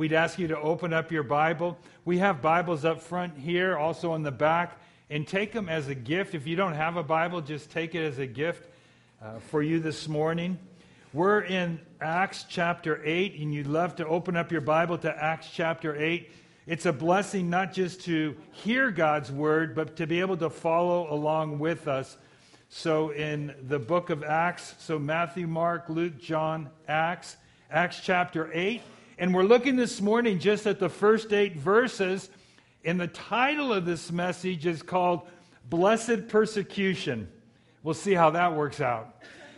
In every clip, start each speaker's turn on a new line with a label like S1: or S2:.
S1: we'd ask you to open up your Bible. We have Bibles up front here, also on the back, and take them as a gift. If you don't have a Bible, just take it as a gift for you this morning. We're in Acts chapter 8, and you'd love to open up your Bible to Acts chapter 8. It's a blessing not just to hear God's word, but to be able to follow along with us. So in the book of Acts, so Matthew, Mark, Luke, John, Acts chapter 8. And we're looking this morning just at the first 8 verses. And the title of this message is called Blessed Persecution. We'll see how that works out.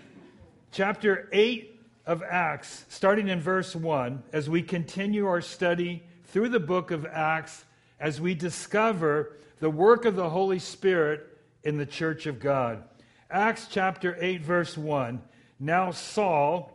S1: Chapter 8 of Acts, starting in verse 1, as we continue our study through the book of Acts, as we discover the work of the Holy Spirit in the church of God. Acts chapter 8, verse 1. Now Saul,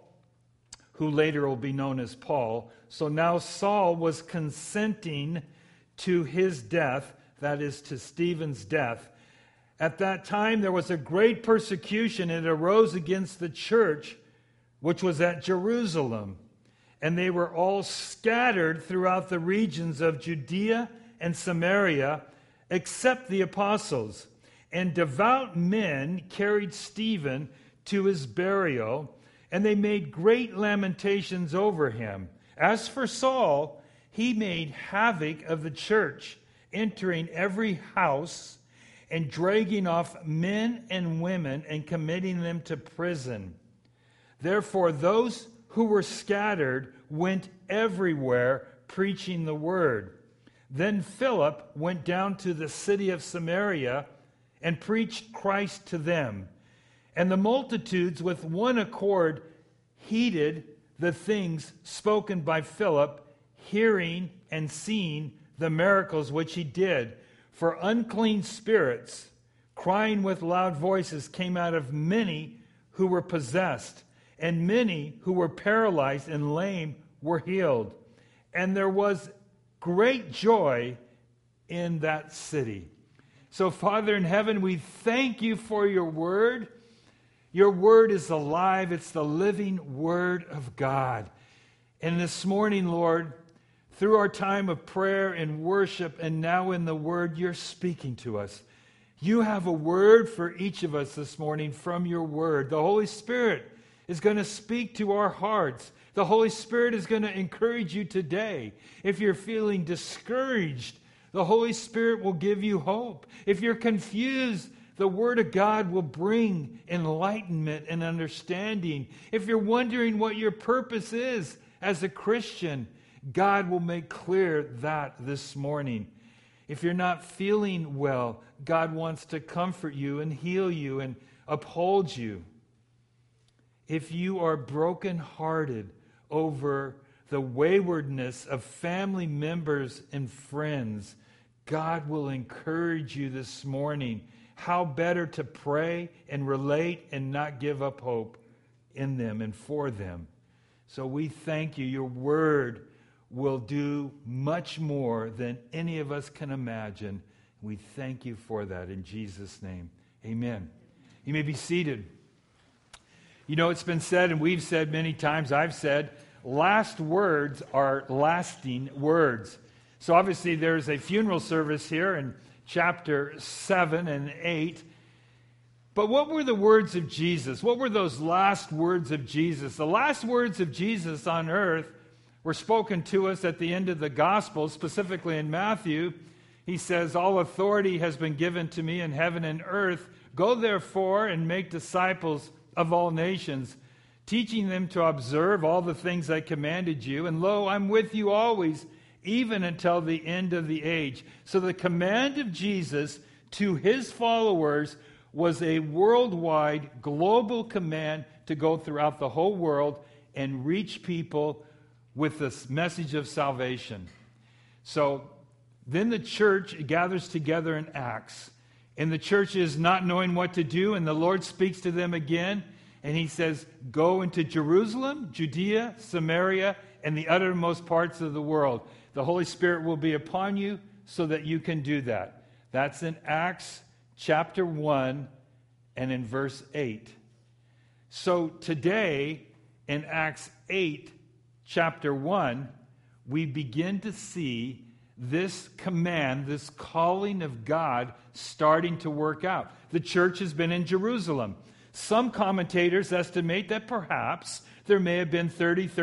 S1: who later will be known as Paul, so now Saul was consenting to his death, that is, to Stephen's death. At that time there was a great persecution, and it arose against the church, which was at Jerusalem. And they were all scattered throughout the regions of Judea and Samaria, except the apostles. And devout men carried Stephen to his burial, and they made great lamentations over him. As for Saul, he made havoc of the church, entering every house and dragging off men and women and committing them to prison. Therefore, those who were scattered went everywhere preaching the word. Then Philip went down to the city of Samaria and preached Christ to them. And the multitudes with one accord heeded the things spoken by Philip, hearing and seeing the miracles which he did. For unclean spirits, crying with loud voices, came out of many who were possessed, and many who were paralyzed and lame were healed. And there was great joy in that city. So, Father in heaven, we thank you for your word. Your word is alive. It's the living word of God. And this morning, Lord, through our time of prayer and worship and now in the word, you're speaking to us. You have a word for each of us this morning from your word. The Holy Spirit is going to speak to our hearts. The Holy Spirit is going to encourage you today. If you're feeling discouraged, the Holy Spirit will give you hope. If you're confused, the Word of God will bring enlightenment and understanding. If you're wondering what your purpose is as a Christian, God will make clear that this morning. If you're not feeling well, God wants to comfort you and heal you and uphold you. If you are brokenhearted over the waywardness of family members and friends, God will encourage you this morning how better to pray and relate and not give up hope in them and for them. So we thank you. Your word will do much more than any of us can imagine. We thank you for that in Jesus' name. Amen. You may be seated. You know, it's been said, and we've said many times, I've said, last words are lasting words. So obviously there's a funeral service here in chapter 7 and 8. But what were the words of Jesus? What were those last words of Jesus? The last words of Jesus on earth were spoken to us at the end of the gospel, specifically in Matthew. He says, all authority has been given to me in heaven and earth. Go therefore and make disciples of all nations, teaching them to observe all the things I commanded you. And lo, I'm with you always, even until the end of the age. So the command of Jesus to his followers was a worldwide, global command to go throughout the whole world and reach people with this message of salvation. So then the church gathers together in Acts, and the church is not knowing what to do, and the Lord speaks to them again, and he says, go into Jerusalem, Judea, Samaria, and the uttermost parts of the world. The Holy Spirit will be upon you so that you can do that. That's in Acts chapter 1 and in verse 8. So today, in Acts 8, chapter 1, we begin to see this command, this calling of God starting to work out. The church has been in Jerusalem. Some commentators estimate that perhaps there may have been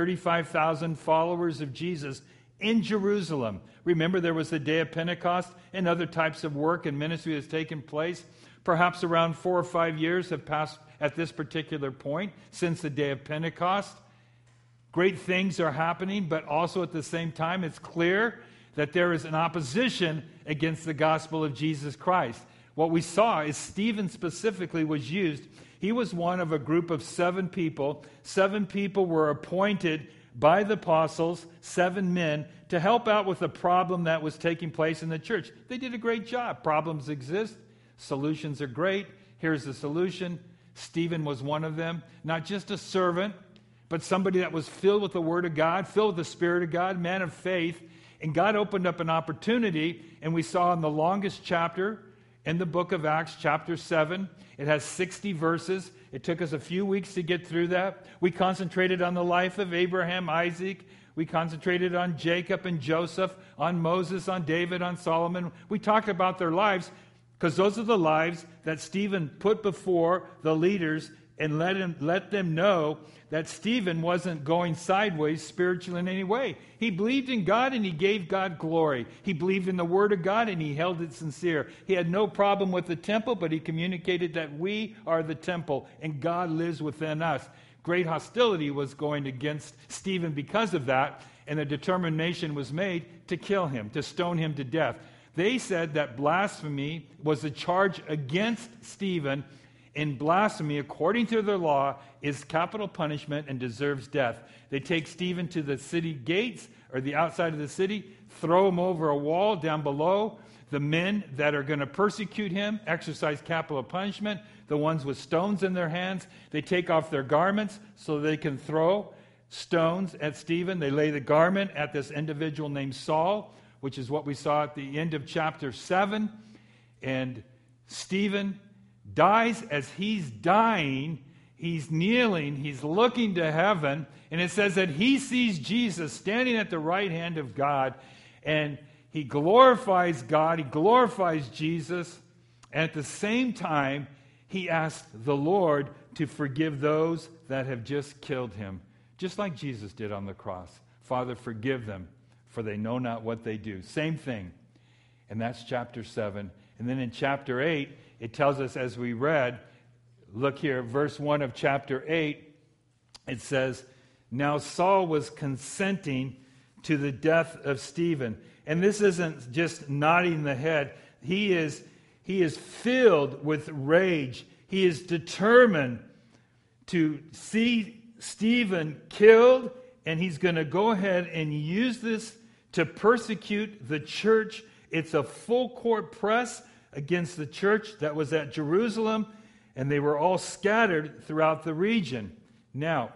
S1: 35,000 followers of Jesus in Jerusalem. Remember, there was the day of Pentecost and other types of work and ministry that's taken place. Perhaps around 4 or 5 years have passed at this particular point since the day of Pentecost. Great things are happening, but also at the same time, it's clear that there is an opposition against the gospel of Jesus Christ. What we saw is Stephen specifically was used. He was one of a group of 7 people. 7 people were appointed by the apostles, 7 men, to help out with the problem that was taking place in the church. They did a great job. Problems exist. Solutions are great. Here's the solution. Stephen was one of them. Not just a servant, but somebody that was filled with the Word of God, filled with the Spirit of God, man of faith. And God opened up an opportunity, and we saw in the longest chapter in the book of Acts, chapter 7, it has 60 verses. It took us a few weeks to get through that. We concentrated on the life of Abraham, Isaac. We concentrated on Jacob and Joseph, on Moses, on David, on Solomon. We talked about their lives because those are the lives that Stephen put before the leaders and let them know that Stephen wasn't going sideways spiritually in any way. He believed in God and he gave God glory. He believed in the Word of God and he held it sincere. He had no problem with the temple, but he communicated that we are the temple and God lives within us. Great hostility was going against Stephen because of that, and a determination was made to kill him, to stone him to death. They said that blasphemy was a charge against Stephen, and blasphemy, according to their law, is capital punishment and deserves death. They take Stephen to the city gates or the outside of the city, throw him over a wall down below. The men that are going to persecute him exercise capital punishment. The ones with stones in their hands, they take off their garments so they can throw stones at Stephen. They lay the garment at this individual named Saul, which is what we saw at the end of chapter 7. And Stephen dies. As he's dying, he's kneeling, he's looking to heaven, and it says that he sees Jesus standing at the right hand of God, and he glorifies God, he glorifies Jesus, and at the same time, he asks the Lord to forgive those that have just killed him, just like Jesus did on the cross. Father, forgive them, for they know not what they do. Same thing. And that's chapter 7. And then in chapter 8, it tells us, as we read, look here, verse 1 of chapter 8, it says, "Now Saul was consenting to the death of Stephen." And this isn't just nodding the head. He is filled with rage. He is determined to see Stephen killed, and he's going to go ahead and use this to persecute the church. It's a full court press against the church that was at Jerusalem, and they were all scattered throughout the region. Now,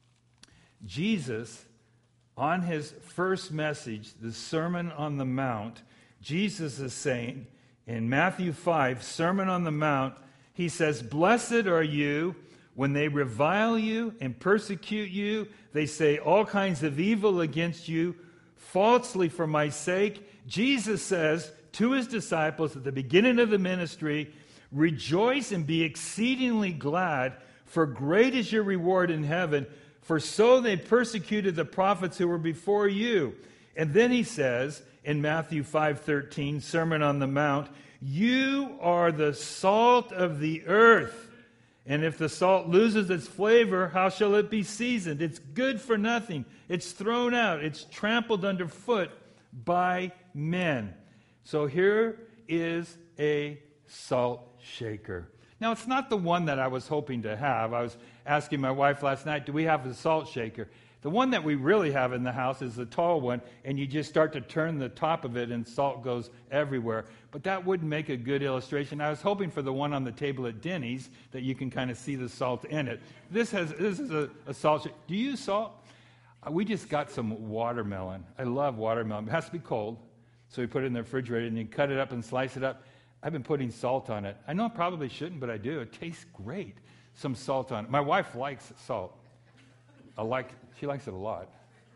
S1: Jesus, on his first message, the Sermon on the Mount, Jesus is saying in Matthew 5, Sermon on the Mount, he says, "Blessed are you when they revile you and persecute you. They say all kinds of evil against you falsely for my sake." Jesus says to his disciples at the beginning of the ministry, "Rejoice and be exceedingly glad, for great is your reward in heaven, for so they persecuted the prophets who were before you." And then he says in Matthew 5:13, Sermon on the Mount, "You are the salt of the earth, and if the salt loses its flavor, how shall it be seasoned? It's good for nothing. It's thrown out. It's trampled underfoot by men." So here is a salt shaker. Now, it's not the one that I was hoping to have. I was asking my wife last night, do we have a salt shaker? The one that we really have in the house is the tall one, and you just start to turn the top of it and salt goes everywhere. But that wouldn't make a good illustration. I was hoping for the one on the table at Denny's that you can kind of see the salt in it. This is a salt shaker. Do you use salt? We just got some watermelon. I love watermelon. It has to be cold. So we put it in the refrigerator, and you cut it up and slice it up. I've been putting salt on it. I know I probably shouldn't, but I do. It tastes great. Some salt on it. My wife likes salt. She likes it a lot.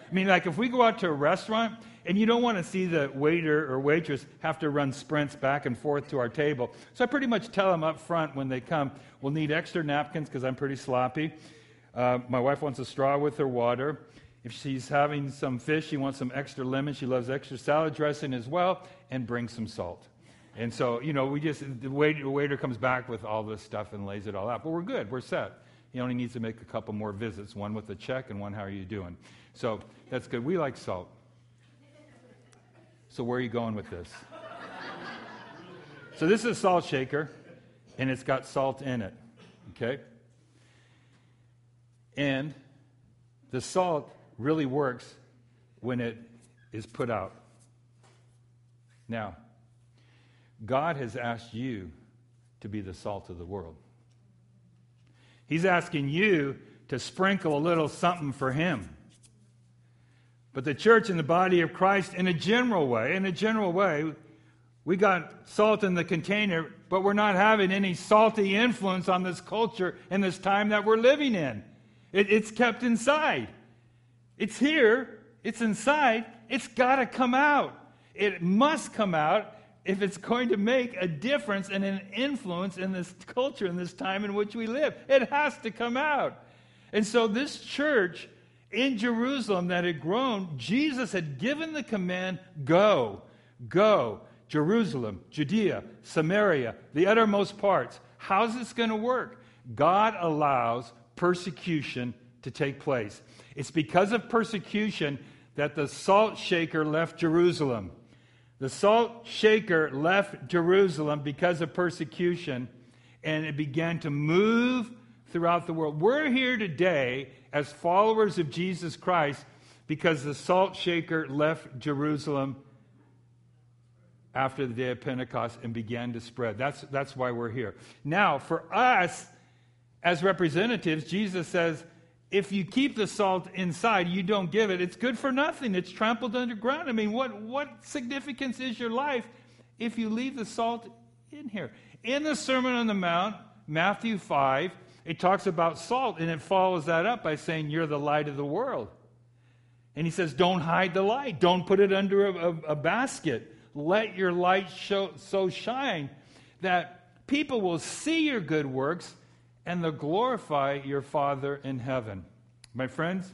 S1: I mean, like if we go out to a restaurant and you don't want to see the waiter or waitress have to run sprints back and forth to our table. So I pretty much tell them up front when they come, we'll need extra napkins because I'm pretty sloppy. My wife wants a straw with her water. If she's having some fish, she wants some extra lemon. She loves extra salad dressing as well, and bring some salt. And so, the waiter comes back with all this stuff and lays it all out. But we're good. We're set. He only needs to make a couple more visits, one with a check and one, how are you doing? So that's good. We like salt. So where are you going with this? So this is a salt shaker, and it's got salt in it. Okay? And the salt really works when it is put out. Now, God has asked you to be the salt of the world. He's asking you to sprinkle a little something for Him. But the church and the body of Christ, in a general way, we got salt in the container, but we're not having any salty influence on this culture and this time that we're living in. It's kept inside. It's here. It's inside. It's got to come out. It must come out if it's going to make a difference and an influence in this culture, in this time in which we live. It has to come out. And so this church in Jerusalem that had grown, Jesus had given the command, go, Jerusalem, Judea, Samaria, the uttermost parts. How's this going to work? God allows persecution to take place. It's because of persecution that the salt shaker left Jerusalem. The salt shaker left Jerusalem because of persecution, and it began to move throughout the world. We're here today as followers of Jesus Christ because the salt shaker left Jerusalem after the day of Pentecost and began to spread. That's why we're here. Now, for us as representatives, Jesus says, if you keep the salt inside, you don't give it, it's good for nothing. It's trampled underground. I mean, what significance is your life if you leave the salt in here? In the Sermon on the Mount, Matthew 5, it talks about salt, and it follows that up by saying, you're the light of the world. And he says, don't hide the light. Don't put it under a basket. Let your light so shine that people will see your good works and they'll glorify your Father in heaven. My friends,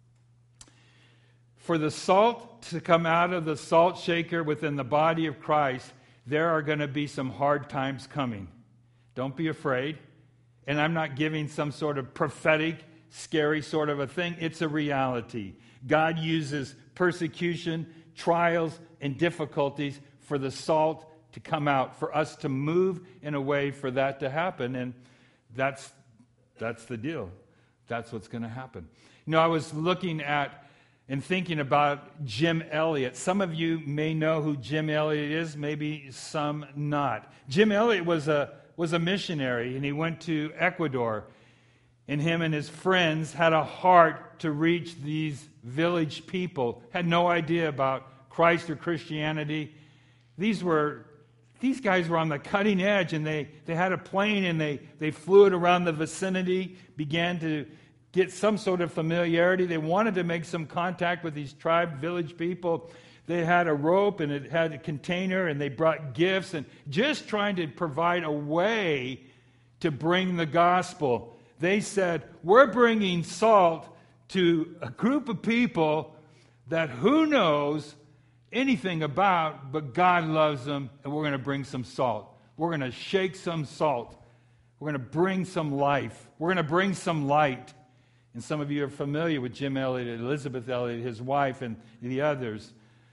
S1: for the salt to come out of the salt shaker within the body of Christ, there are going to be some hard times coming. Don't be afraid. And I'm not giving some sort of prophetic, scary sort of a thing. It's a reality. God uses persecution, trials, and difficulties for the salt to come out, for us to move in a way for that to happen. And that's the deal. That's what's going to happen. I was looking at and thinking about Jim Elliot. Some of you may know who Jim Elliot is, maybe some not. Jim Elliot was a missionary, and he went to Ecuador. And him and his friends had a heart to reach these village people, had no idea about Christ or Christianity. These guys were on the cutting edge, and they had a plane, and they flew it around the vicinity, began to get some sort of familiarity. They wanted to make some contact with these tribe village people. They had a rope, and it had a container, and they brought gifts, and just trying to provide a way to bring the gospel. They said, we're bringing salt to a group of people that who knows anything about, but God loves them, and we're going to bring some salt. We're going to shake some salt. We're going to bring some life. We're going to bring some light. And some of you are familiar with Jim Elliot, Elizabeth Elliot, his wife, and the others.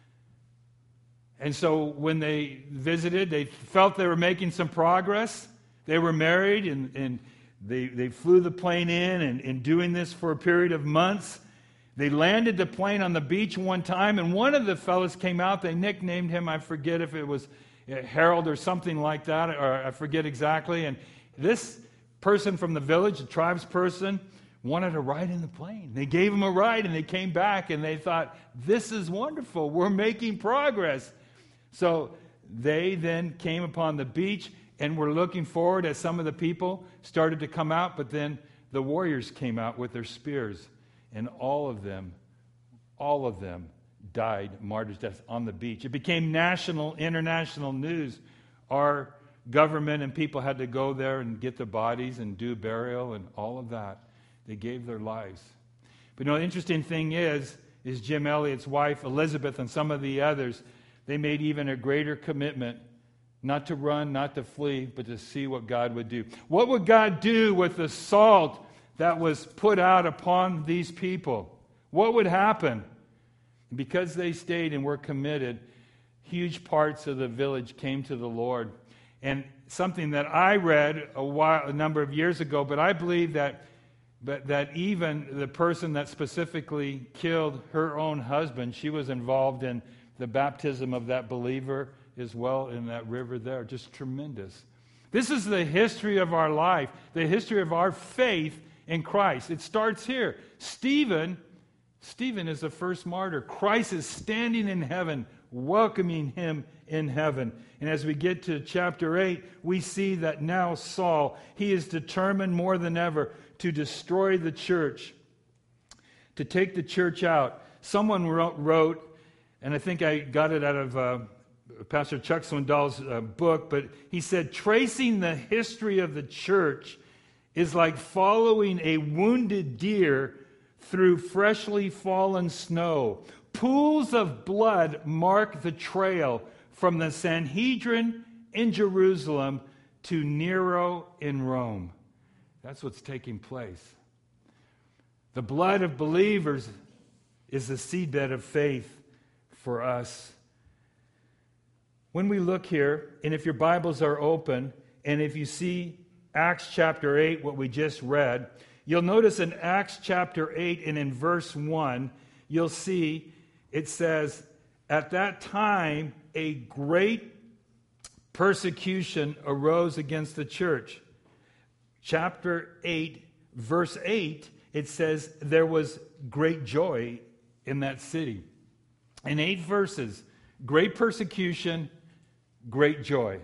S1: And so when they visited, they felt they were making some progress. They were married, and they flew the plane in and doing this for a period of months. They landed the plane on the beach one time, and one of the fellows came out. They nicknamed him, I forget if it was Harold or something like that, or I forget exactly. And this person from the village, the tribes person, wanted a ride in the plane. They gave him a ride, and they came back, and they thought, this is wonderful. We're making progress. So they then came upon the beach and were looking forward as some of the people started to come out, but then the warriors came out with their spears. And all of them all of them died martyrs' deaths on the beach. It became national, international news. Our government and people had to go there and get the bodies and do burial and all of that. They gave their lives. But the interesting thing is Jim Elliot's wife, Elizabeth, and some of the others, they made even a greater commitment not to run, not to flee, but to see what God would do. What would God do with the salt that was put out upon these people? What would happen? Because they stayed and were committed, huge parts of the village came to the Lord. And something that I read a number of years ago, but I believe that even the person that specifically killed her own husband, she was involved in the baptism of that believer as well in that river there. Just tremendous. This is the history of our life, the history of our faith in Christ. It starts here. Stephen is the first martyr. Christ is standing in heaven, welcoming him in heaven. And as we get to chapter 8, we see that now Saul, he is determined more than ever to destroy the church, to take the church out. Someone wrote, and I think I got it out of Pastor Chuck Swindoll's book, but he said, tracing the history of the church is like following a wounded deer through freshly fallen snow. Pools of blood mark the trail from the Sanhedrin in Jerusalem to Nero in Rome. That's what's taking place. The blood of believers is the seedbed of faith for us. When we look here, and if your Bibles are open, and if you see Acts chapter 8, what we just read, you'll notice in Acts chapter 8 and in verse 1, you'll see it says, at that time, a great persecution arose against the church. Chapter 8, verse 8, it says, there was great joy in that city. In 8 verses, great persecution, great joy.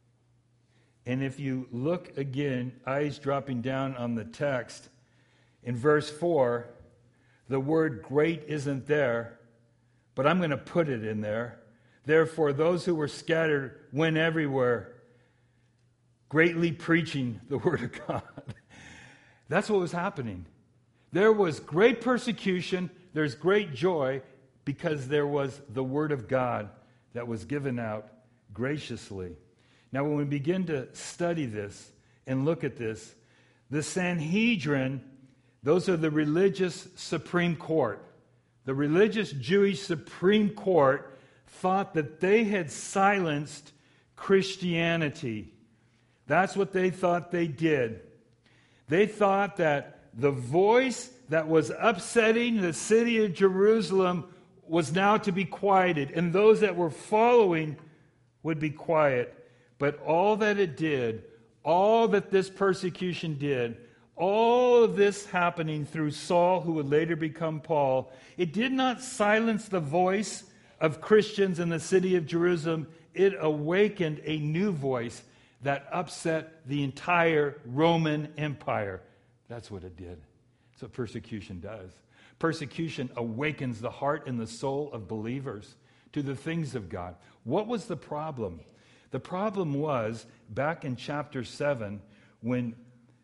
S1: And if you look again, eyes dropping down on the text, in verse 4, the word great isn't there, but I'm going to put it in there. Therefore, those who were scattered went everywhere, greatly preaching the word of God. That's what was happening. There was great persecution, there's great joy, because there was the word of God that was given out graciously. Now, when we begin to study this and look at this, the Sanhedrin, those are the religious Supreme Court. The religious Jewish Supreme Court thought that they had silenced Christianity. That's what they thought they did. They thought that the voice that was upsetting the city of Jerusalem was now to be quieted, and those that were following would be quiet. But all that it did, all that this persecution did, all of this happening through Saul, who would later become Paul, it did not silence the voice of Christians in the city of Jerusalem. It awakened a new voice that upset the entire Roman Empire. That's what it did. That's what persecution does. Persecution awakens the heart and the soul of believers to the things of God. What was the problem? The problem was back in chapter 7 when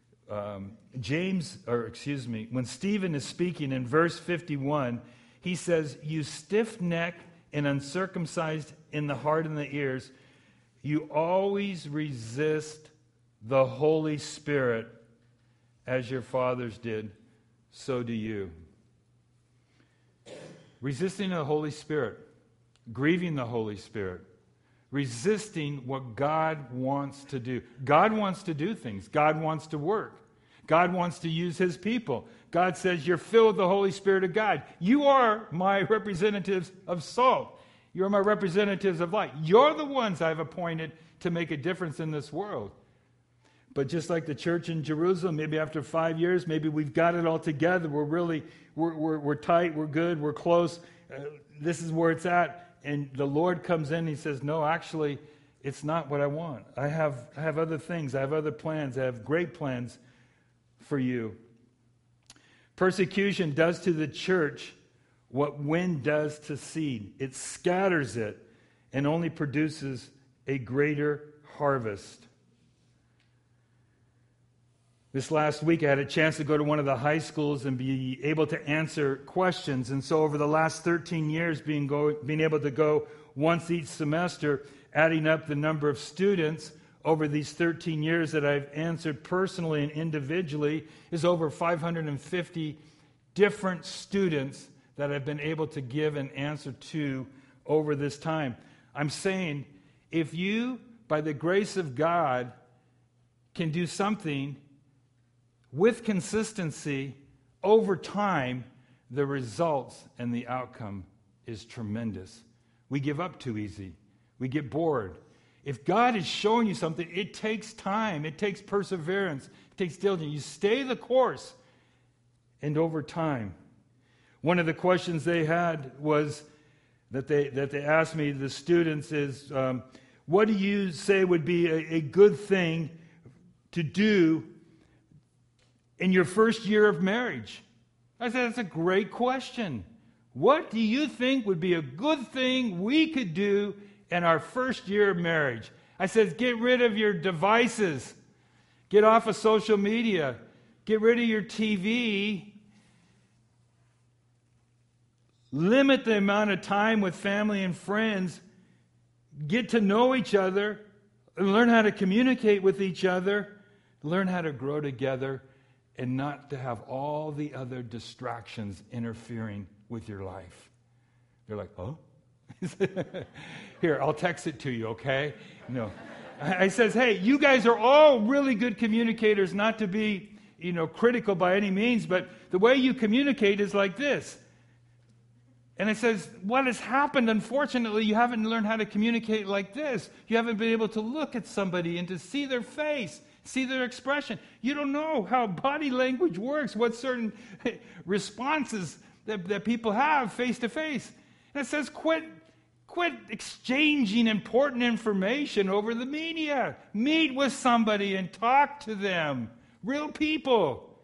S1: when Stephen is speaking in verse 51, he says, "You stiff-necked and uncircumcised in the heart and the ears, you always resist the Holy Spirit as your fathers did, so do you." Resisting the Holy Spirit, grieving the Holy Spirit, resisting what God wants to do. God wants to do things. God wants to work. God wants to use his people. God says, you're filled with the Holy Spirit of God. You are my representatives of salt. You're my representatives of light. You're the ones I've appointed to make a difference in this world. But just like the church in Jerusalem, maybe after 5 years, maybe we've got it all together. We're tight, we're good, we're close. This is where it's at. And the Lord comes in and he says, no, actually, it's not what I want. I have other things. I have other plans. I have great plans for you. Persecution does to the church what wind does to seed. It scatters it and only produces a greater harvest. This last week, I had a chance to go to one of the high schools and be able to answer questions. And so over the last 13 years, being able to go once each semester, adding up the number of students over these 13 years that I've answered personally and individually, is over 550 different students that I've been able to give an answer to over this time. I'm saying, if you, by the grace of God, can do something with consistency over time, the results and the outcome is tremendous. We give up too easy. We get bored. If God is showing you something, it takes time. It takes perseverance. It takes diligence. You stay the course, and over time. One of the questions they had was that they asked me, the students, is what do you say would be a good thing to do in your first year of marriage? I said, that's a great question. What do you think would be a good thing we could do in our first year of marriage? I said, get rid of your devices. Get off of social media. Get rid of your TV. Limit the amount of time with family and friends. Get to know each other. Learn how to communicate with each other. Learn how to grow together, and not to have all the other distractions interfering with your life. They're like, oh? Here, I'll text it to you, okay? No. I says, hey, you guys are all really good communicators, not to be, critical by any means, but the way you communicate is like this. And it says, what has happened, unfortunately, you haven't learned how to communicate like this. You haven't been able to look at somebody and to see their face, see their expression. You don't know how body language works, what certain responses that people have face to face. And it says, quit exchanging important information over the media. Meet with somebody and talk to them. Real people.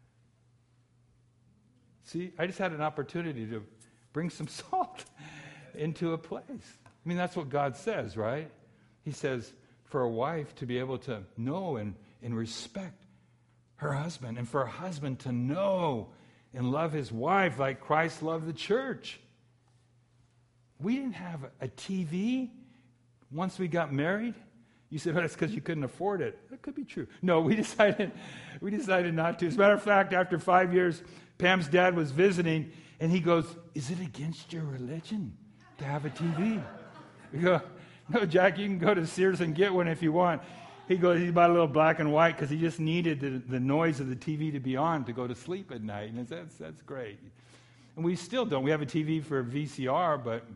S1: See, I just had an opportunity to bring some salt into a place. I mean, that's what God says, right? He says, for a wife to be able to know and respect her husband, and for a husband to know and love his wife like Christ loved the church. We didn't have a TV once we got married. You said, that's because you couldn't afford it. That could be true. No, we decided not to. As a matter of fact, after 5 years, Pam's dad was visiting, and he goes, is it against your religion to have a TV? We go, no, Jack, you can go to Sears and get one if you want. He bought a little black and white because he just needed the noise of the TV to be on to go to sleep at night. And that's great. And we still don't. We have a TV for VCR, but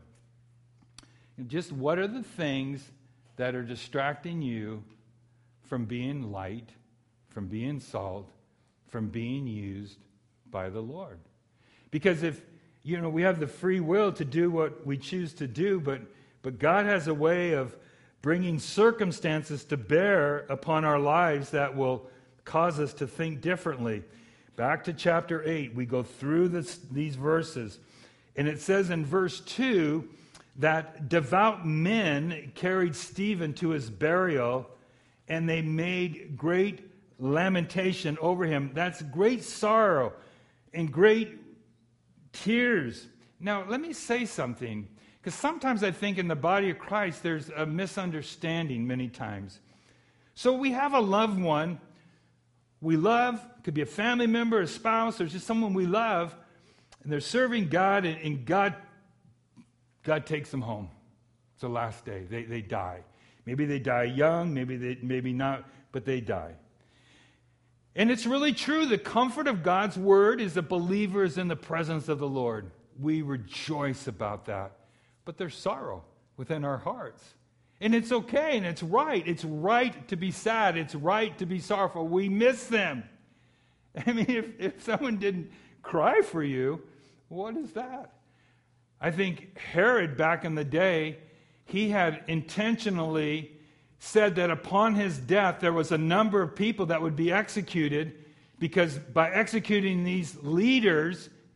S1: just what are the things that are distracting you from being light, from being salt, from being used by the Lord? Because if, we have the free will to do what we choose to do, but God has a way of bringing circumstances to bear upon our lives that will cause us to think differently. Back to chapter 8, we go through these verses, and it says in verse 2 that devout men carried Stephen to his burial, and they made great lamentation over him. That's great sorrow and great tears. Now, let me say something. Because sometimes I think in the body of Christ there's a misunderstanding many times. So we have a loved one we love. It could be a family member, a spouse, or just someone we love, and they're serving God, and God takes them home. It's the last day. They die. Maybe they die young, maybe not, but they die. And it's really true. The comfort of God's word is that believers in the presence of the Lord. We rejoice about that. But there's sorrow within our hearts. And it's okay, and it's right. It's right to be sad. It's right to be sorrowful. We miss them. I mean, if someone didn't cry for you, what is that? I think Herod, back in the day, he had intentionally said that upon his death, there was a number of people that would be executed, because by executing these leaders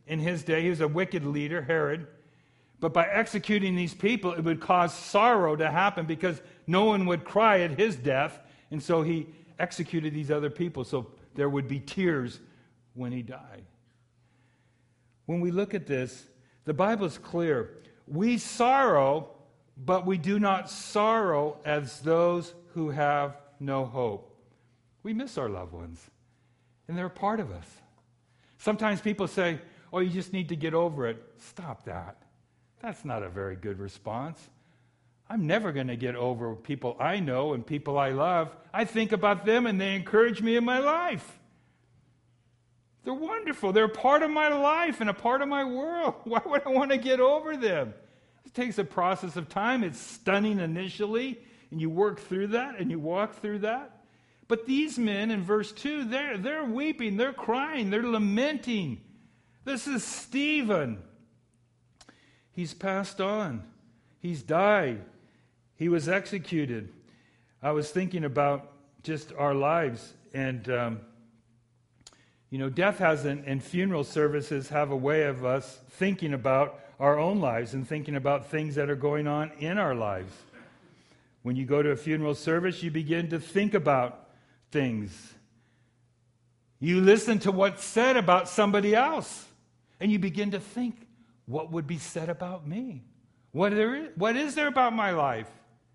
S1: in his day. He was a wicked leader, Herod. But by executing these people, it would cause sorrow to happen because no one would cry at his death. And so he executed these other people. So there would be tears when he died. When we look at this, the Bible's clear. We sorrow, but we do not sorrow as those who have no hope. We miss our loved ones, and they're a part of us. Sometimes people say, oh, you just need to get over it. Stop that. That's not a very good response. I'm never going to get over people I know and people I love. I think about them, and they encourage me in my life. They're wonderful. They're a part of my life and a part of my world. Why would I want to get over them? It takes a process of time. It's stunning initially, and you work through that, and you walk through that. But these men in verse 2, they're weeping, they're crying, they're lamenting. This is Stephen. He's passed on. He's died. He was executed. I was thinking about just our lives, and death and funeral services have a way of us thinking about our own lives and thinking about things that are going on in our lives. When you go to a funeral service, you begin to think about things. You listen to what's said about somebody else, and you begin to think, what would be said about me? What is there about my life?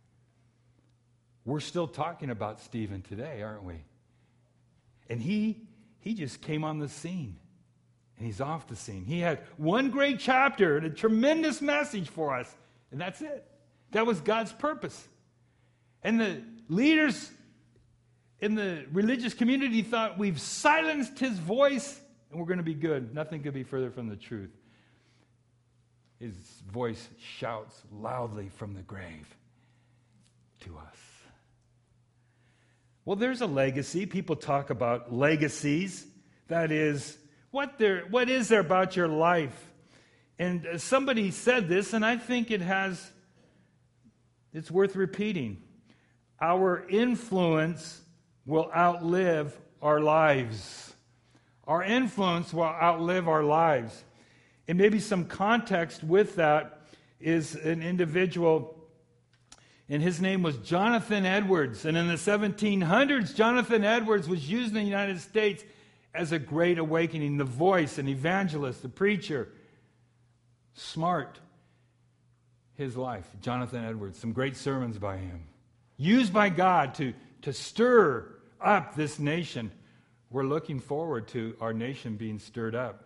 S1: We're still talking about Stephen today, aren't we? And he just came on the scene, and he's off the scene. He had one great chapter and a tremendous message for us, and that's it. That was God's purpose. And the leaders in the religious community thought, we've silenced his voice, and we're going to be good. Nothing could be further from the truth. His voice shouts loudly from the grave to us. Well, there's a legacy. People talk about legacies. That is, what is there about your life? And somebody said this, and I think it's worth repeating. Our influence will outlive our lives. Our influence will outlive our lives. And maybe some context with that is an individual, and his name was Jonathan Edwards. And in the 1700s, Jonathan Edwards was used in the United States as a great awakening, the voice, an evangelist, a preacher. Smart. His life, Jonathan Edwards, some great sermons by him. Used by God to stir up this nation. We're looking forward to our nation being stirred up.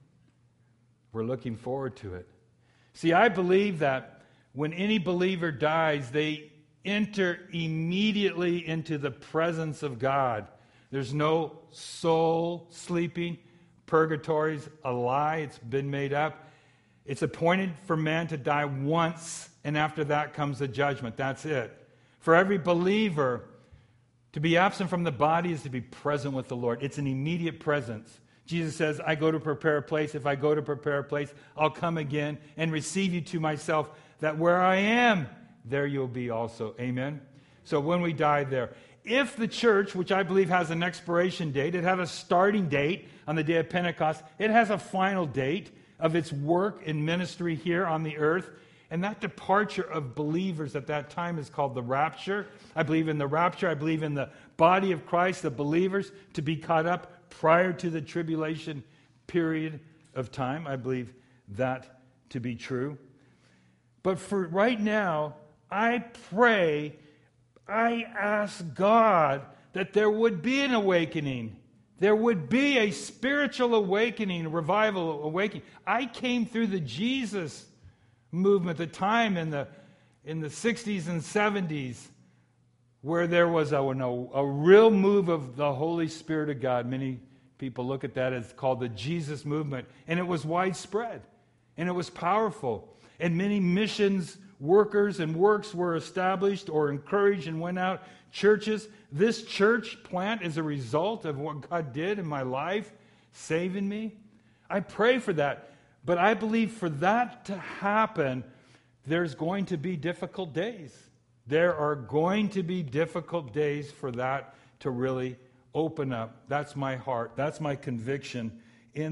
S1: We're looking forward to it. See, I believe that when any believer dies, they enter immediately into the presence of God. There's no soul sleeping. Purgatory's a lie. It's been made up. It's appointed for man to die once, and after that comes the judgment. That's it. For every believer, to be absent from the body is to be present with the Lord. It's an immediate presence. Jesus says, I go to prepare a place. If I go to prepare a place, I'll come again and receive you to myself, that where I am, there you'll be also. Amen? So when we die there, if the church, which I believe has an expiration date, it had a starting date on the day of Pentecost, it has a final date of its work and ministry here on the earth. And that departure of believers at that time is called the rapture. I believe in the rapture. I believe in the body of Christ, the believers, to be caught up prior to the tribulation period of time. I believe that to be true. But for right now, I pray, I ask God that there would be an awakening. There would be a spiritual awakening, a revival awakening. I came through the Jesus movement, the time in the 60s and 70s, where there was a real move of the Holy Spirit of God. Many people look at that as called the Jesus movement. And it was widespread. And it was powerful. And many missions workers and works were established or encouraged and went out. Churches. This church plant is a result of what God did in my life, saving me. I pray for that. But I believe for that to happen, there's going to be difficult days. There are going to be difficult days for that to really open up. That's my heart. That's my conviction in that.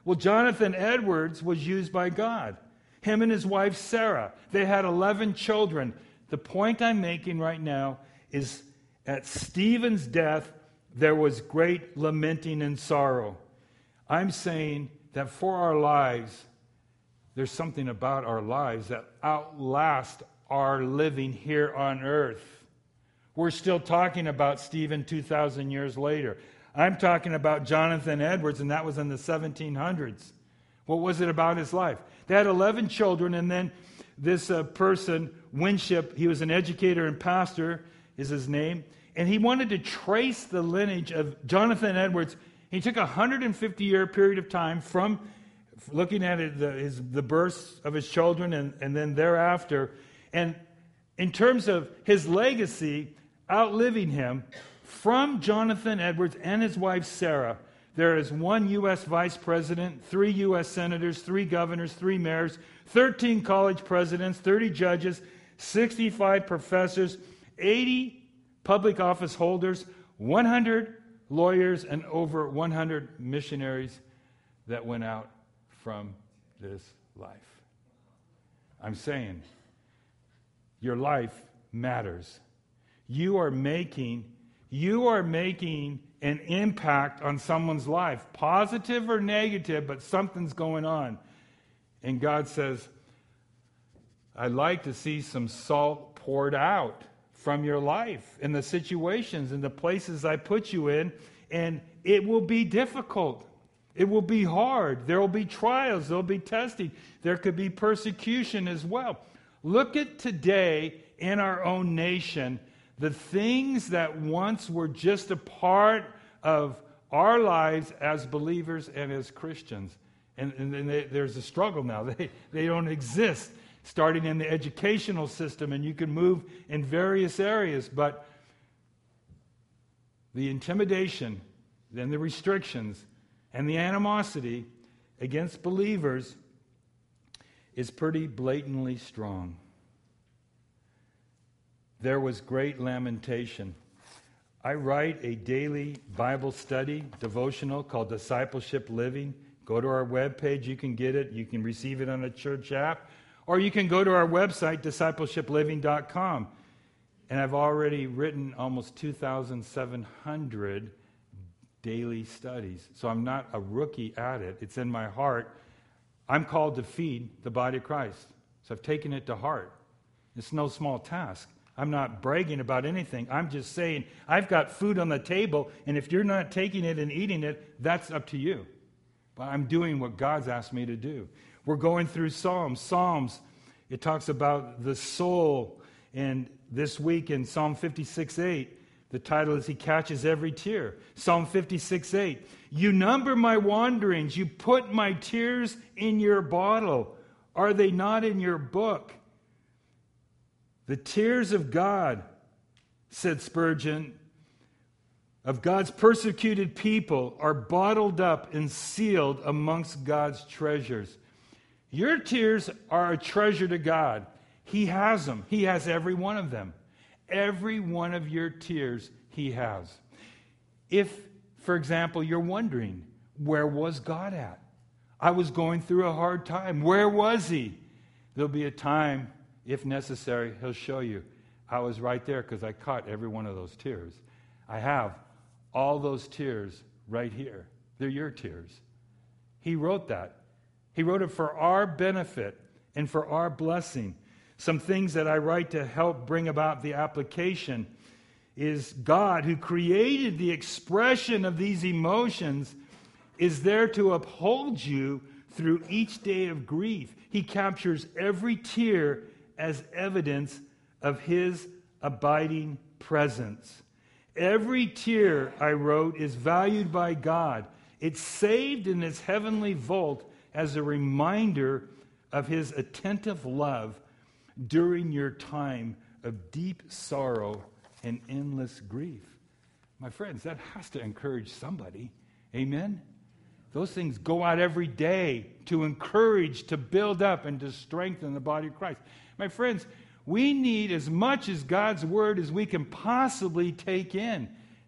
S1: Well, Jonathan Edwards was used by God. Him and his wife Sarah, they had 11 children. The point I'm making right now is at Stephen's death, there was great lamenting and sorrow. I'm saying that for our lives, there's something about our lives that outlast our living here on earth. We're still talking about Stephen 2,000 years later. I'm talking about Jonathan Edwards, and that was in the 1700s. What was it about his life? They had 11 children, and then this person, Winship, he was an educator and pastor, is his name, and he wanted to trace the lineage of Jonathan Edwards. He took a 150-year period of time from looking at it, the births of his children and then thereafter. And in terms of his legacy, outliving him, from Jonathan Edwards and his wife Sarah, there is 1 U.S. vice president, 3 U.S. senators, 3 governors, 3 mayors, 13 college presidents, 30 judges, 65 professors, 80 public office holders, 100 lawyers, and over 100 missionaries that went out from this life. I'm saying your life matters. You are making an impact on someone's life, positive or negative, but something's going on. And God says, I'd like to see some salt poured out from your life in the situations and the places I put you in, and it will be difficult. It will be hard. There will be trials. There will be testing. There could be persecution as well. Look at today in our own nation, the things that once were just a part of our lives as believers and as Christians. And there's a struggle now. They don't exist, starting in the educational system, and you can move in various areas. But the intimidation and the restrictions and the animosity against believers is pretty blatantly strong. There was great lamentation. I write a daily Bible study devotional called Discipleship Living. Go to our webpage, you can get it. You can receive it on a church app. Or you can go to our website, discipleshipliving.com. And I've already written almost 2,700 daily studies. So I'm not a rookie at it. It's in my heart. I'm called to feed the body of Christ. So I've taken it to heart. It's no small task. I'm not bragging about anything. I'm just saying I've got food on the table, and if you're not taking it and eating it, that's up to you. But I'm doing what God's asked me to do. We're going through Psalms. Psalms, it talks about the soul. And this week in Psalm 56:8, the title is He Catches Every Tear. Psalm 56:8, you number my wanderings. You put my tears in your bottle. Are they not in your book? The tears of God, said Spurgeon, of God's persecuted people are bottled up and sealed amongst God's treasures. Your tears are a treasure to God. He has them. He has every one of them. Every one of your tears He has. If, for example, you're wondering, where was God at? I was going through a hard time. Where was He? There'll be a time, if necessary, He'll show you. I was right there because I caught every one of those tears. I have all those tears right here. They're your tears. He wrote that. He wrote it for our benefit and for our blessing. Some things that I write to help bring about the application is God, who created the expression of these emotions, is there to uphold you through each day of grief. He captures every tear as evidence of His abiding presence. Every tear, I wrote, is valued by God. It's saved in His heavenly vault as a reminder of His attentive love during your time of deep sorrow and endless grief. My friends, that has to encourage somebody. Amen? Those things go out every day to encourage, to build up, and to strengthen the body of Christ. My friends, we need as much as God's Word as we can possibly take in.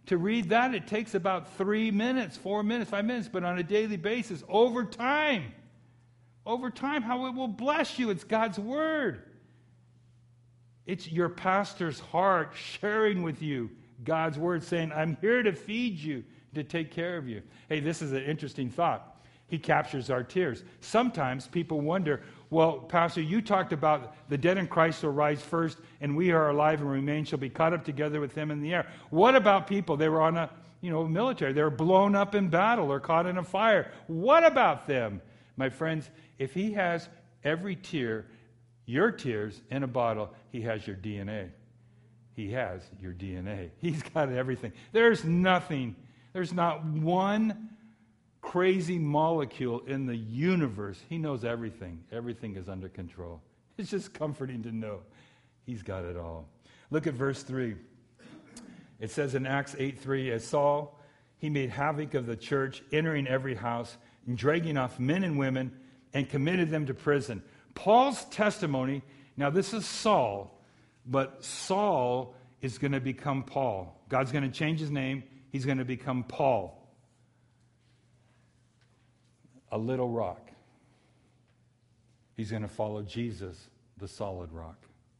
S1: To read that, it takes about 3 minutes, 4 minutes, 5 minutes, but on a daily basis, over time, how it will bless you. It's God's Word. It's your pastor's heart sharing with you God's Word, saying, I'm here to feed you, to take care of you. Hey, this is an interesting thought. He captures our tears. Sometimes people wonder, well, Pastor, you talked about the dead in Christ will rise first, and we are alive and remain shall be caught up together with him in the air. What about people? They were on a military. They were blown up in battle or caught in a fire. What about them? My friends, if he has every tear, your tears, in a bottle, he has your DNA. He has your DNA. He's got everything. There's not one crazy molecule in the universe. He knows everything. Everything is under control. It's just comforting to know he's got it all. Look at verse 3. It says in Acts 8:3, as Saul, he made havoc of the church, entering every house, and dragging off men and women, and committed them to prison. Paul's testimony, now this is Saul, but Saul is going to become Paul. God's going to change his name. He's going to become Paul. A little rock. He's going to follow Jesus, the solid rock.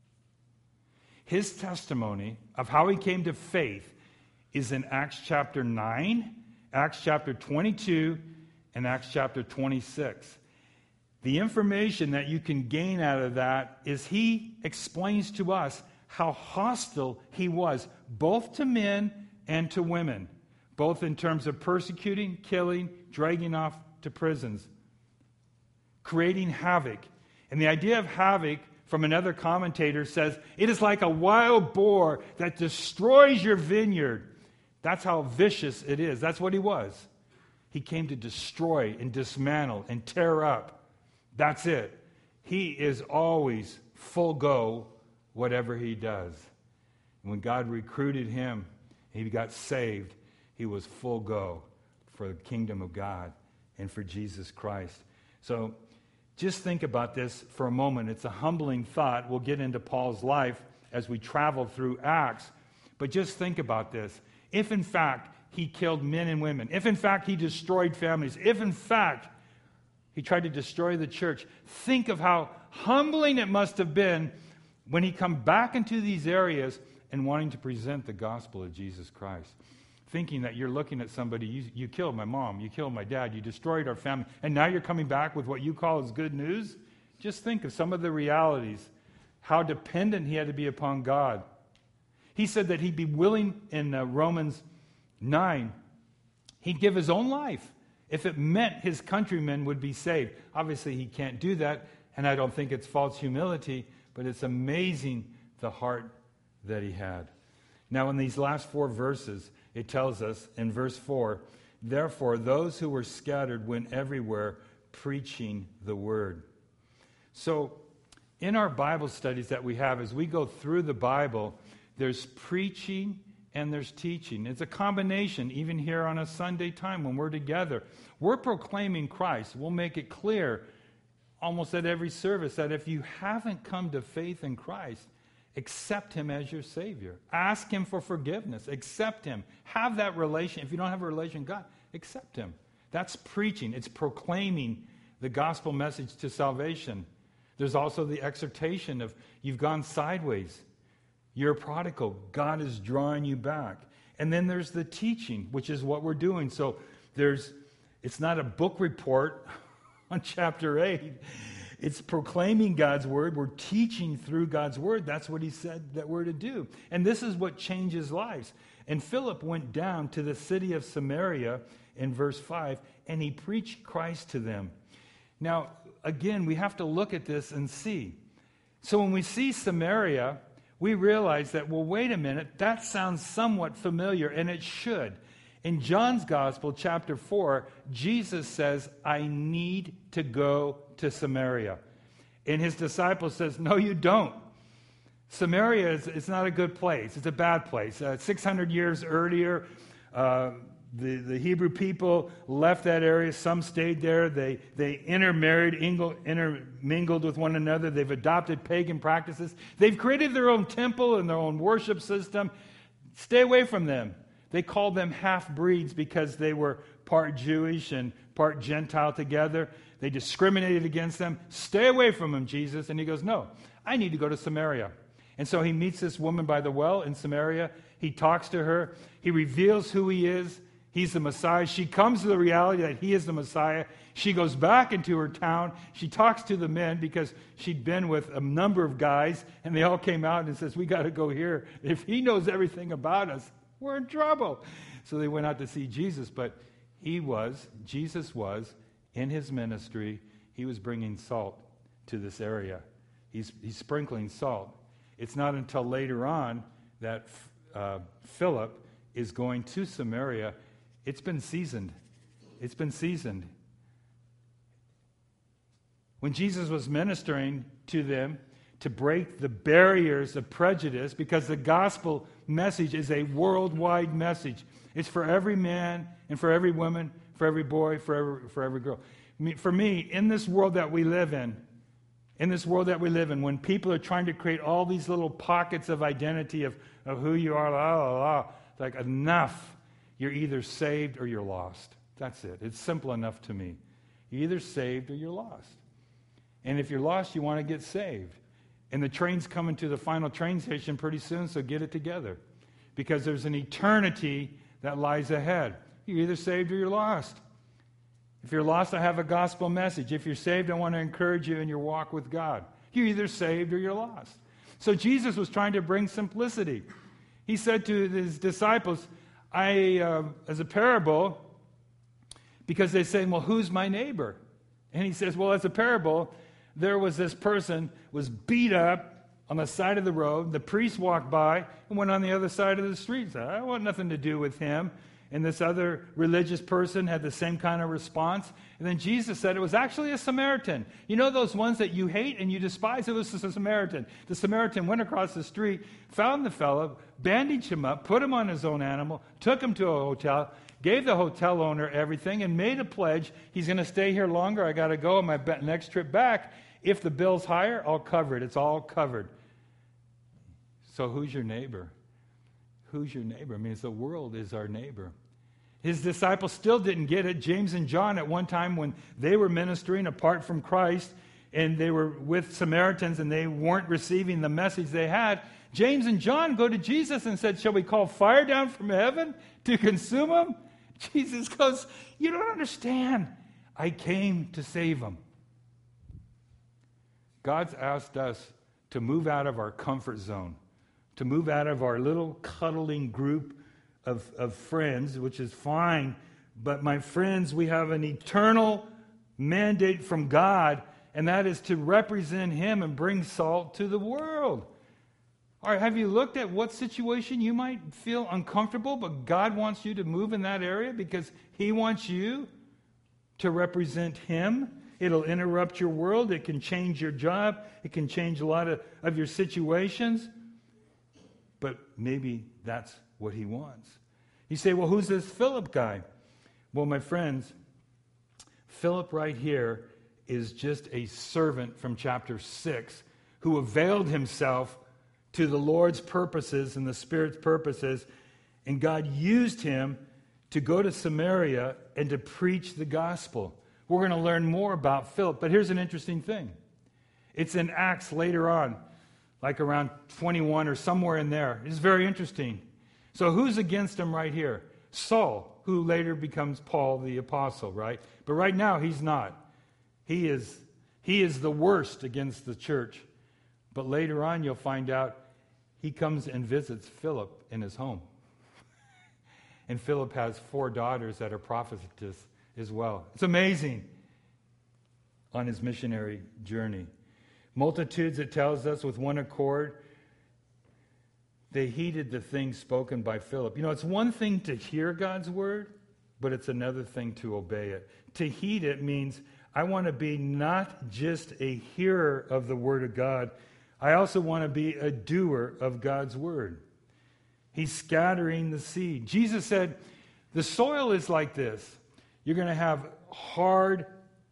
S1: His testimony of how he came to faith is in Acts chapter 9, Acts chapter 22, and Acts chapter 26. The information that you can gain out of that is he explains to us how hostile he was, both to men and to women, both in terms of persecuting, killing, dragging off to prisons, creating havoc. And the idea of havoc, from another commentator, says it is like a wild boar that destroys your vineyard. That's how vicious it is. That's what he was. He came to destroy and dismantle and tear up. That's it. He is always full go, whatever he does. And when God recruited him, he got saved, he was full go for the kingdom of God and for Jesus Christ. So just think about this for a moment. It's a humbling thought. We'll get into Paul's life as we travel through Acts. But just think about this. If in fact he killed men and women, if in fact he destroyed families, if in fact he tried to destroy the church, think of how humbling it must have been when he come back into these areas and wanting to present the gospel of Jesus Christ. Thinking that you're looking at somebody, you killed my mom, you killed my dad, you destroyed our family, and now you're coming back with what you call as good news? Just think of some of the realities, how dependent he had to be upon God. He said that he'd be willing, in Romans 9, he'd give his own life if it meant his countrymen would be saved. Obviously, he can't do that, and I don't think it's false humility, but it's amazing the heart that he had. Now, in these last 4 verses, it tells us in verse 4, therefore those who were scattered went everywhere preaching the word. So in our Bible studies that we have, as we go through the Bible, there's preaching and there's teaching. It's a combination, even here on a Sunday time when we're together. We're proclaiming Christ. We'll make it clear almost at every service that if you haven't come to faith in Christ, accept him as your Savior. Ask him for forgiveness. Accept him. Have that relation. If you don't have a relation with God, accept him. That's preaching. It's proclaiming the gospel message to salvation. There's also the exhortation of you've gone sideways. You're a prodigal. God is drawing you back. And then there's the teaching, which is what we're doing. So it's not a book report on chapter 8. It's proclaiming God's word. We're teaching through God's word. That's what he said that we're to do. And this is what changes lives. And Philip went down to the city of Samaria in verse 5, and he preached Christ to them. Now, again, we have to look at this and see. So when we see Samaria, we realize that, well, wait a minute, that sounds somewhat familiar, and it should. In John's Gospel, chapter 4, Jesus says, I need to go to Samaria. And his disciples says, no, you don't. Samaria is not a good place. It's a bad place. 600 years earlier, the Hebrew people left that area. Some stayed there. They intermarried, intermingled with one another. They've adopted pagan practices. They've created their own temple and their own worship system. Stay away from them. They called them half-breeds because they were part Jewish and part Gentile together. They discriminated against them. Stay away from them, Jesus. And he goes, no, I need to go to Samaria. And so he meets this woman by the well in Samaria. He talks to her. He reveals who he is. He's the Messiah. She comes to the reality that he is the Messiah. She goes back into her town. She talks to the men because she'd been with a number of guys, and they all came out and says, we got to go here. If he knows everything about us, we're in trouble. So they went out to see Jesus, but Jesus was, in his ministry, he was bringing salt to this area. He's sprinkling salt. It's not until later on that Philip is going to Samaria. It's been seasoned. It's been seasoned. When Jesus was ministering to them to break the barriers of prejudice, because the gospel message is a worldwide message. It's for every man and for every woman, for every boy, for every girl. For me, in this world that we live in, when people are trying to create all these little pockets of identity of who you are, it's like, enough. You're either saved or you're lost. That's it. It's simple enough to me. You're either saved or you're lost. And if you're lost, you want to get saved. And the train's coming to the final train station pretty soon, so get it together. Because there's an eternity that lies ahead. You're either saved or you're lost. If you're lost, I have a gospel message. If you're saved, I want to encourage you in your walk with God. You're either saved or you're lost. So Jesus was trying to bring simplicity. He said to his disciples, as a parable, because they say, well, who's my neighbor? And he says, well, as a parable, there was this person was beat up on the side of the road. The priest walked by and went on the other side of the street. So I want nothing to do with him. And this other religious person had the same kind of response. And then Jesus said it was actually a Samaritan. You know those ones that you hate and you despise? It was a Samaritan. The Samaritan went across the street, found the fellow, bandaged him up, put him on his own animal, took him to a hotel, gave the hotel owner everything, and made a pledge. He's going to stay here longer. I got to go on my next trip back. If the bill's higher, I'll cover it. It's all covered. So who's your neighbor? Who's your neighbor? I mean, the world is our neighbor. His disciples still didn't get it. James and John, at one time when they were ministering apart from Christ, and they were with Samaritans and they weren't receiving the message they had, James and John go to Jesus and said, shall we call fire down from heaven to consume them? Jesus goes, you don't understand. I came to save them. God's asked us to move out of our comfort zone, to move out of our little cuddling group of friends, which is fine. But my friends, we have an eternal mandate from God, and that is to represent him and bring salt to the world. All right, have you looked at what situation you might feel uncomfortable, but God wants you to move in that area because he wants you to represent him? It'll interrupt your world. It can change your job. It can change a lot of your situations. But maybe that's what he wants. You say, well, who's this Philip guy? Well, my friends, Philip right here is just a servant from chapter 6 who availed himself to the Lord's purposes and the Spirit's purposes, and God used him to go to Samaria and to preach the gospel. We're going to learn more about Philip, but here's an interesting thing. It's in Acts later on, like around 21 or somewhere in there. It's very interesting. So who's against him right here? Saul, who later becomes Paul the Apostle, right? But right now, he's not. He is the worst against the church. But later on, you'll find out he comes and visits Philip in his home. And Philip has 4 daughters that are prophetess as well. It's amazing on his missionary journey. Multitudes, it tells us, with one accord, they heeded the things spoken by Philip. You know, it's one thing to hear God's word, but it's another thing to obey it. To heed it means I want to be not just a hearer of the word of God, I also want to be a doer of God's word. He's scattering the seed. Jesus said, the soil is like this. You're going to have hard,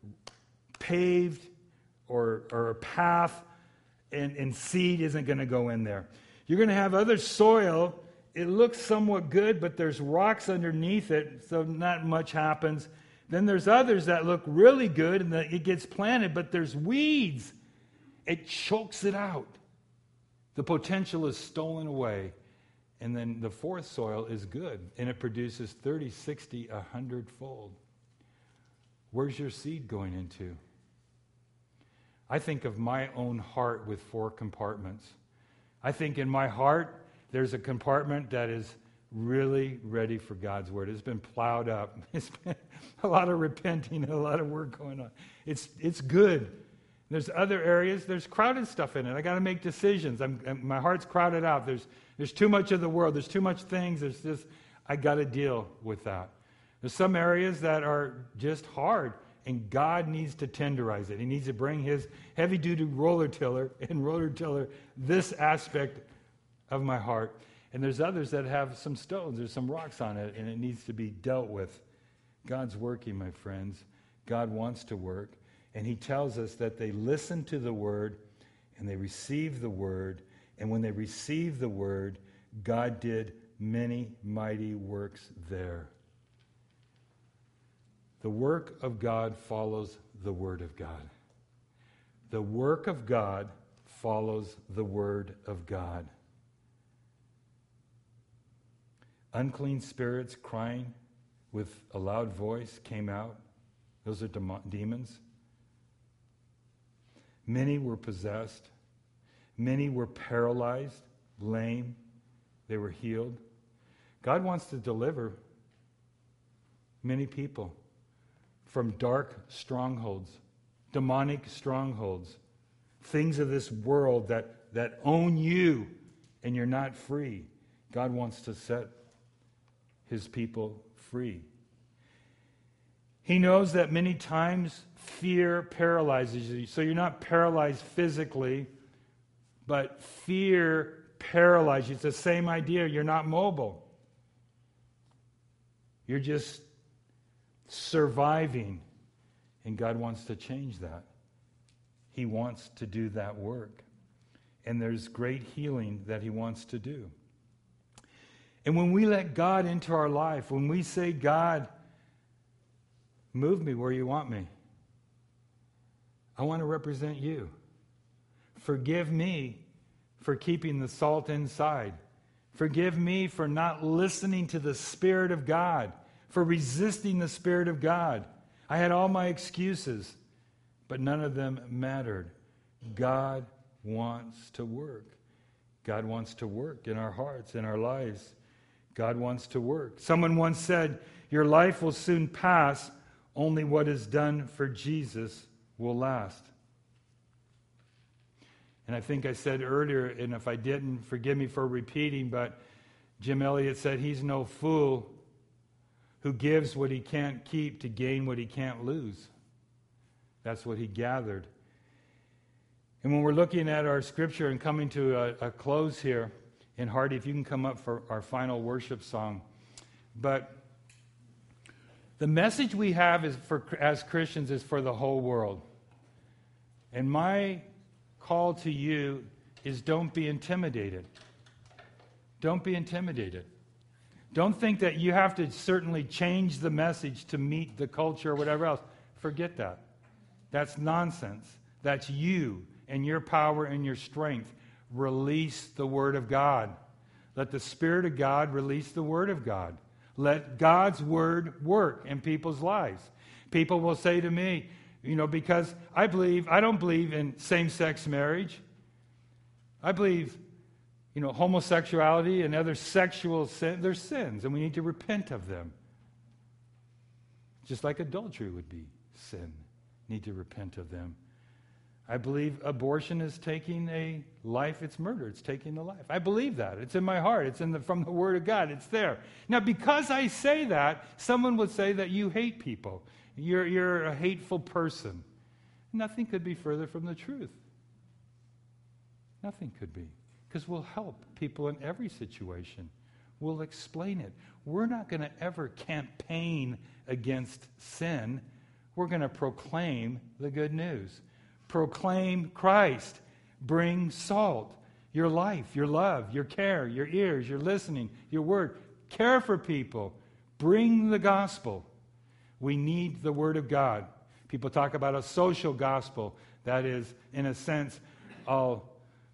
S1: paved, or a path, and seed isn't going to go in there. You're going to have other soil, it looks somewhat good, but there's rocks underneath it, so not much happens. Then there's others that look really good, and it gets planted, but there's weeds. It chokes it out. The potential is stolen away. And then the fourth soil is good, and it produces 30, 60, 100-fold. Where's your seed going into? I think of my own heart with 4 compartments. I think in my heart, there's a compartment that is really ready for God's word. It's been plowed up. It's been a lot of repenting and a lot of work going on. It's good. There's other areas, there's crowded stuff in it. I got to make decisions. My heart's crowded out. There's too much of the world. There's too much things. I got to deal with that. There's some areas that are just hard, and God needs to tenderize it. He needs to bring his heavy-duty roller tiller this aspect of my heart. And there's others that have some stones. There's some rocks on it, and it needs to be dealt with. God's working, my friends. God wants to work. And he tells us that they listen to the word and they receive the word. And when they received the word, God did many mighty works there. The work of God follows the word of God. The work of God follows the word of God. Unclean spirits crying with a loud voice came out. Those are demons. Many were possessed. Many were paralyzed, lame. They were healed. God wants to deliver many people from dark strongholds, demonic strongholds, things of this world that own you and you're not free. God wants to set his people free. He knows that many times fear paralyzes you. So you're not paralyzed physically, but fear paralyzes you. It's the same idea. You're not mobile. You're just surviving. And God wants to change that. He wants to do that work. And there's great healing that he wants to do. And when we let God into our life, when we say, God, move me where you want me. I want to represent you. Forgive me for keeping the salt inside. Forgive me for not listening to the Spirit of God, for resisting the Spirit of God. I had all my excuses, but none of them mattered. God wants to work. God wants to work in our hearts, in our lives. God wants to work. Someone once said, your life will soon pass. Only what is done for Jesus will last. And I think I said earlier, and if I didn't, forgive me for repeating, but Jim Elliot said he's no fool who gives what he can't keep to gain what he can't lose. That's what he gathered. And when we're looking at our scripture and coming to a close here, and Hardy, if you can come up for our final worship song. But the message we have is as Christians is for the whole world. And my call to you is don't be intimidated. Don't be intimidated. Don't think that you have to certainly change the message to meet the culture or whatever else. Forget that. That's nonsense. That's you and your power and your strength. Release the Word of God. Let the Spirit of God release the Word of God. Let God's Word work in people's lives. People will say to me, because I don't believe in same-sex marriage. I believe, homosexuality and other sexual sin, they're sins, and we need to repent of them. Just like adultery would be sin. Need to repent of them. I believe abortion is taking a life. It's murder. It's taking a life. I believe that. It's in my heart. It's from the Word of God. It's there. Now, because I say that, someone would say that you hate people. You're a hateful person. Nothing could be further from the truth. Nothing could be. Because we'll help people in every situation. We'll explain it. We're not going to ever campaign against sin. We're going to proclaim the good news. Proclaim Christ. Bring salt. your life, your love, your care, your ears, your listening, your word. Care for people. Bring the gospel. We need the Word of God. People talk about a social gospel. That is, in a sense, I'll,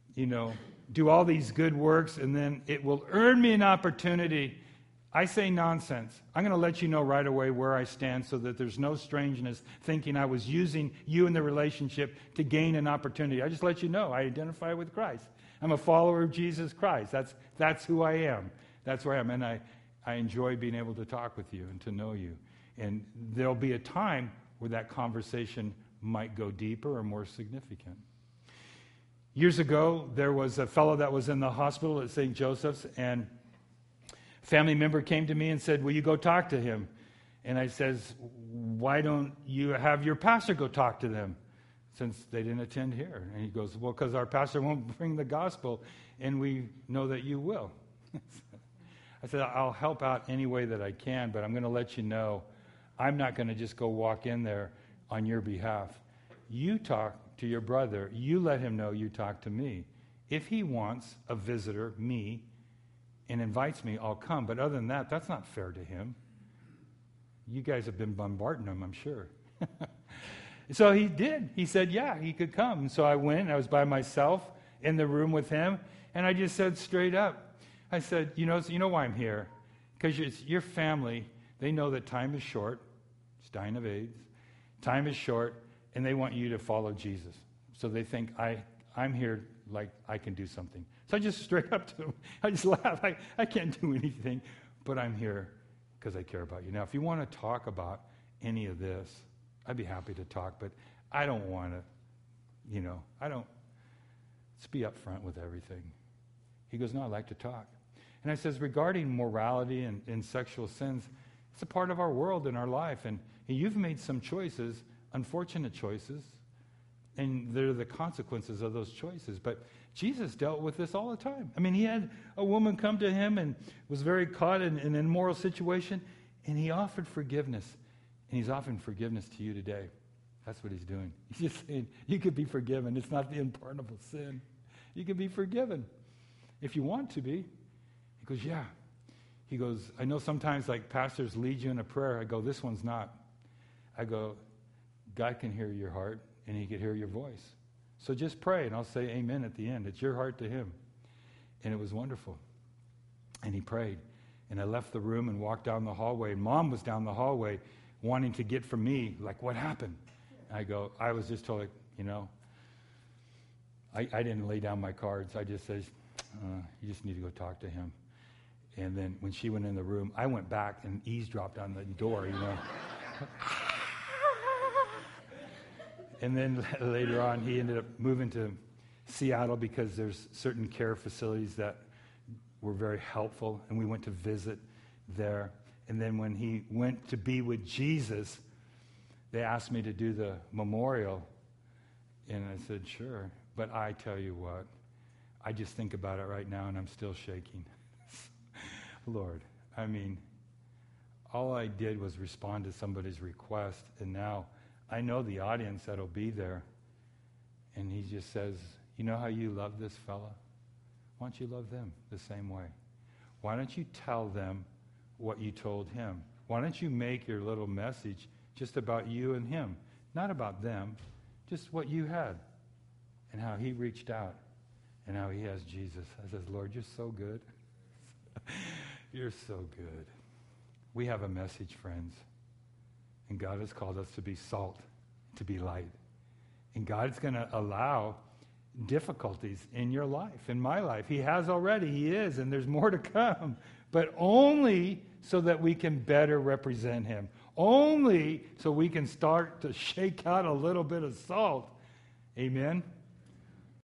S1: do all these good works and then it will earn me an opportunity. I say nonsense. I'm going to let you know right away where I stand so that there's no strangeness thinking I was using you in the relationship to gain an opportunity. I just let you know I identify with Christ. I'm a follower of Jesus Christ. That's who I am. That's where I am. And I enjoy being able to talk with you and to know you. And there'll be a time where that conversation might go deeper or more significant. Years ago, there was a fellow that was in the hospital at St. Joseph's, and a family member came to me and said, will you go talk to him? And I says, why don't you have your pastor go talk to them, since they didn't attend here? And he goes, well, because our pastor won't bring the gospel, and we know that you will. I said, I'll help out any way that I can, but I'm going to let you know I'm not going to just go walk in there on your behalf. You talk to your brother. You let him know you talk to me. If he wants a visitor, me, and invites me, I'll come. But other than that, that's not fair to him. You guys have been bombarding him, I'm sure. So he did. He said, yeah, he could come. And so I went. I was by myself in the room with him, and I just said straight up, I said, you know why I'm here? Because it's your family. They know that time is short. It's dying of AIDS. Time is short, and they want you to follow Jesus. So they think I'm here like I can do something. So I just straight up to him, I just laugh. I can't do anything, but I'm here because I care about you. Now, if you want to talk about any of this, I'd be happy to talk, but I don't want to, let's be upfront with everything. He goes, no, I'd like to talk. And I says, regarding morality and sexual sins, it's a part of our world and our life. And you've made some choices, unfortunate choices, and they're the consequences of those choices. But Jesus dealt with this all the time. I mean, he had a woman come to him and was very caught in an immoral situation, and he offered forgiveness. And he's offering forgiveness to you today. That's what he's doing. He's just saying, you could be forgiven. It's not the unpardonable sin. You can be forgiven if you want to be. He goes, yeah. He goes, I know sometimes like pastors lead you in a prayer. I go, this one's not. I go, God can hear your heart and he can hear your voice. So just pray and I'll say amen at the end. It's your heart to him. And it was wonderful. And he prayed. And I left the room and walked down the hallway. And Mom was down the hallway wanting to get from me, like, what happened? I go, I was just told, I didn't lay down my cards. I just said, you just need to go talk to him. And then when she went in the room, I went back and eavesdropped on the door, And then later on, he ended up moving to Seattle because there's certain care facilities that were very helpful, and we went to visit there. And then when he went to be with Jesus, they asked me to do the memorial. And I said, sure. But I tell you what, I just think about it right now, and I'm still shaking. Lord, all I did was respond to somebody's request, and now I know the audience that'll be there. And he just says, you know how you love this fella? Why don't you love them the same way? Why don't you tell them what you told him? Why don't you make your little message just about you and him? Not about them, just what you had and how he reached out and how he has Jesus. I says, Lord, you're so good. You're so good. We have a message, friends. And God has called us to be salt, to be light. And God's going to allow difficulties in your life, in my life. He has already. He is. And there's more to come. But only so that we can better represent him. Only so we can start to shake out a little bit of salt. Amen.